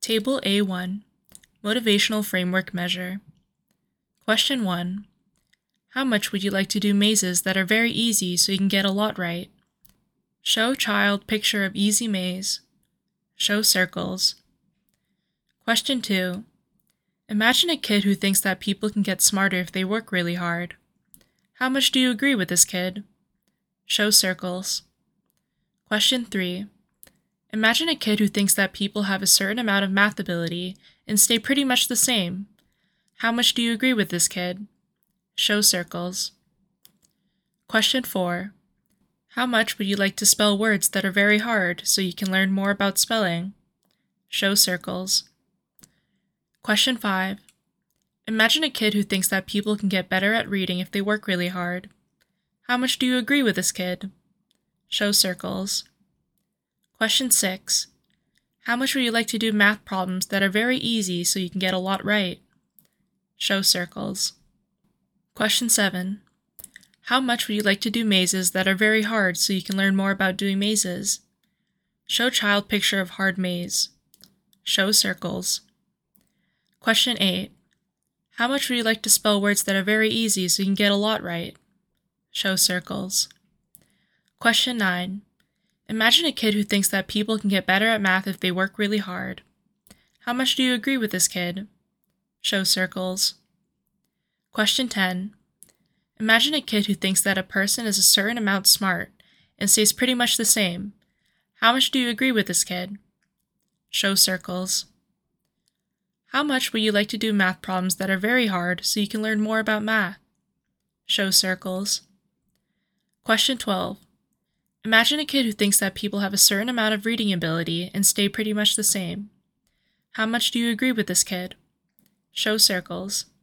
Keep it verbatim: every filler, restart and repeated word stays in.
Table A one, Motivational Framework Measure. Question one. How much would you like to do mazes that are very easy so you can get a lot right? Show child picture of easy maze. Show circles. Question two. Imagine a kid who thinks that people can get smarter if they work really hard. How much do you agree with this kid? Show circles. Question three. Imagine a kid who thinks that people have a certain amount of math ability and stay pretty much the same. How much do you agree with this kid? Show circles. Question four. How much would you like to spell words that are very hard so you can learn more about spelling? Show circles. Question five. Imagine a kid who thinks that people can get better at reading if they work really hard. How much do you agree with this kid? Show circles. Question six. How much would you like to do math problems that are very easy so you can get a lot right? Show circles. Question seven. How much would you like to do mazes that are very hard so you can learn more about doing mazes? Show child picture of hard maze. Show circles. Question eight. How much would you like to spell words that are very easy so you can get a lot right? Show circles. Question nine. Imagine a kid who thinks that people can get better at math if they work really hard. How much do you agree with this kid? Show circles. Question ten. Imagine a kid who thinks that a person is a certain amount smart and stays pretty much the same. How much do you agree with this kid? Show circles. How much would you like to do math problems that are very hard so you can learn more about math? Show circles. Question twelve. Imagine a kid who thinks that people have a certain amount of reading ability and stay pretty much the same. How much do you agree with this kid? Show circles.